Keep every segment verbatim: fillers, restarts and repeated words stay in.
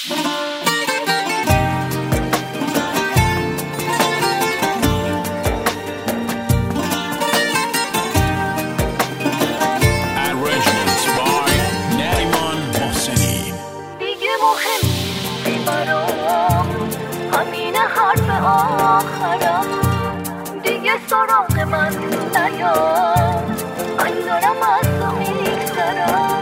آخرم دیگه سراغ من نیا، من دارم از تو میگذرم.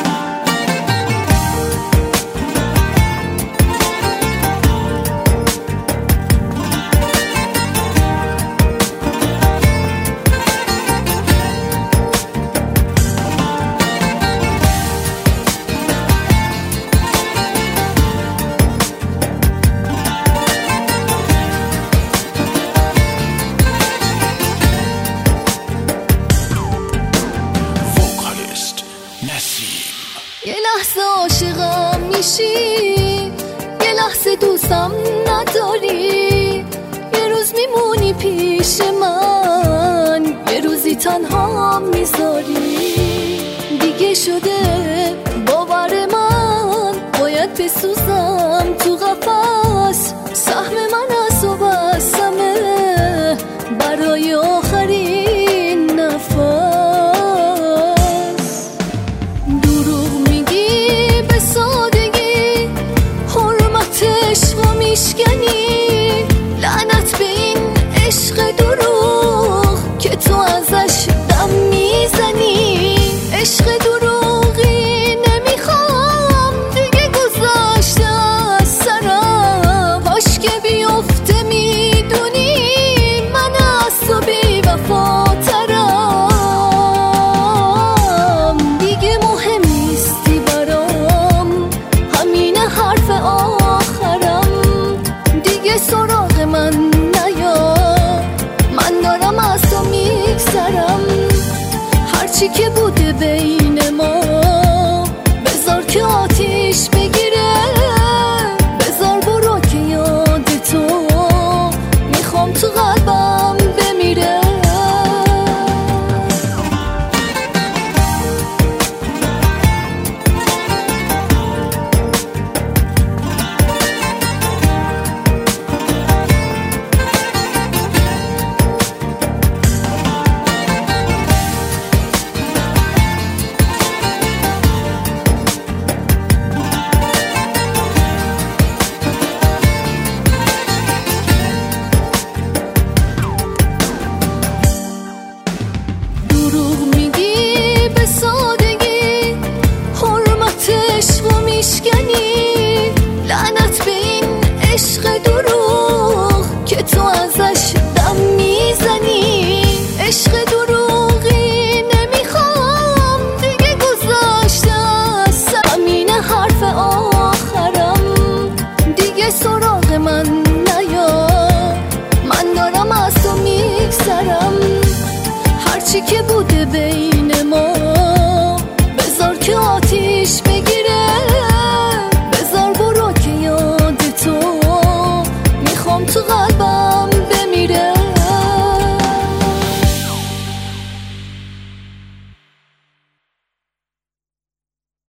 یه لحظه عاشقم میشی، یه لحظه دوستم نداری، یه روز میمونی پیش من، یه روزی تنها میذاری. دیگه شده باور من، باید بسوزم تو قفس، سهم من از و بسمه برای آخرین نفس. میشکنی لعنت به این عشق دروغ که تو ازش دم میزنی. عشق دروغی نمیخوام دیگه، گذاشته از سرم، کاش که بیفته میدونی من از تو بی وفاترم. دیگه مهم نیستی برام، همین حرف آخرم، دیگه سراغ من نیا، من دارم از تو میگذرم. هرچی که بوده بین ما بذار که آتیش بگیره، بذار برو که یاد تو میخوام تو قلبم بمیره. لعنت به این عشق دروغ که تو ازش دم میزنی. عشق دروغی نمیخوام دیگه، گذاشته از سر، همین حرف آخرم، دیگه سراغ من نیا، من دارم از تو میگذرم. هرچی که بوده بین